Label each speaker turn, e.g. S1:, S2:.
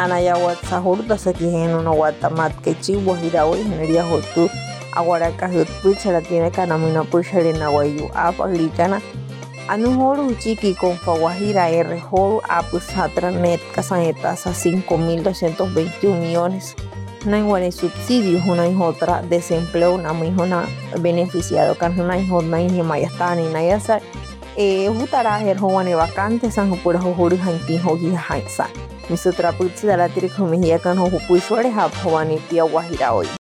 S1: anaya watsa hurta sakijeno no watamat que chihuahua hiraoi neria hotu aguaraca hutpuchara tiene canamina puchare naguayu apa lichana anuhoru chiqui con faguajira R horu apusatra net casanetasa 5.221 millones na igual subsidios una otra desempleo una mijona beneficiado kan una hijona y mayastani na yasa hutara herhoane vacante san pura horu hanki hogi haisa misutra putsi dala tiri khumihia kan ho puishore ha bhavani pia wahira hoy